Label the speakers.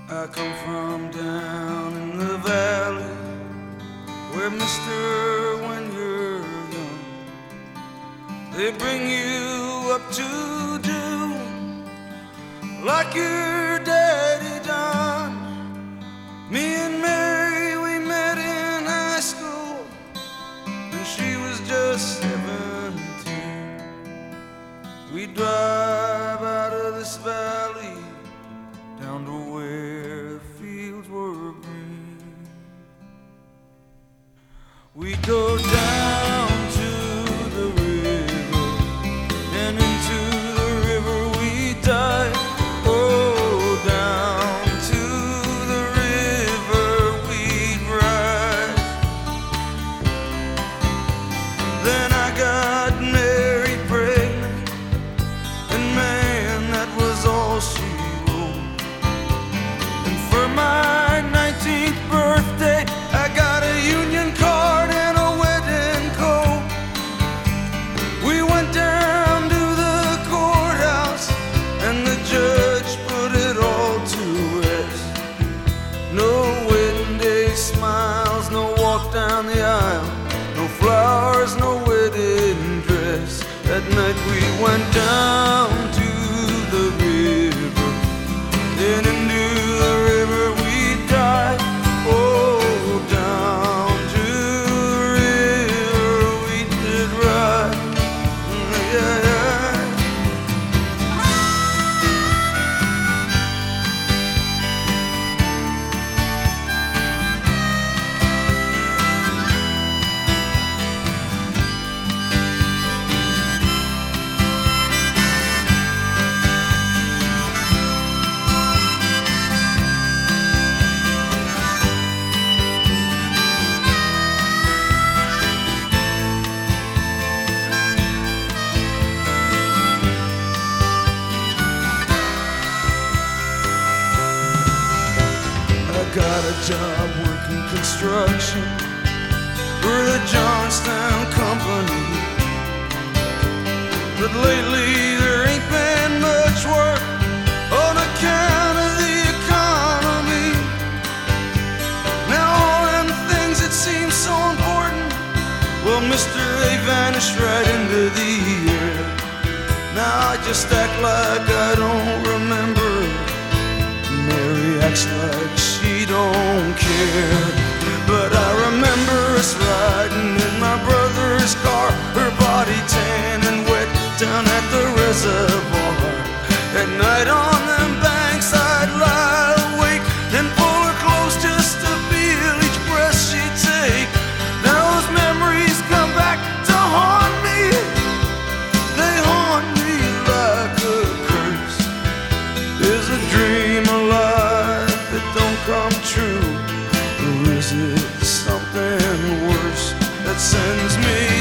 Speaker 1: I come from down in the valley, where mister, when you're young, they bring you up to do like your daddy done. Me and Mary, we met in high school, and she was just 17. We drive out of this valley down to where the fields were green. We go down to the river, and into the river we dive. Oh, down to the river we'd ride. Then I got Mary pregnant, and man, that was all she wrote. And for my 19th birthday, I got a union card and a wedding coat. We went down to the courthouse, and the judge put it all to rest. No wedding day smiles, no walk down the aisle, no flowers, no wedding dress. That night we went down to the river, then into the river we dive. Oh, down to the river we did ride. Yeah, yeah. Got a job working construction for the Johnstown Company, but lately there ain't been much work on account of the economy. Now all them things that seem so important, well, mister, they vanished right into the air. Now I just act like I don't remember. Mary acts like she don't care. But I remember us riding in my brother's car, her body tan and wet down at the reservoir. At night on them banks I'd lie awake, then pull her close just to feel each breath she'd take. Now those memories come back to haunt me. They haunt me like a curse. Is a dream alive that don't come true, or is it something worse that sends me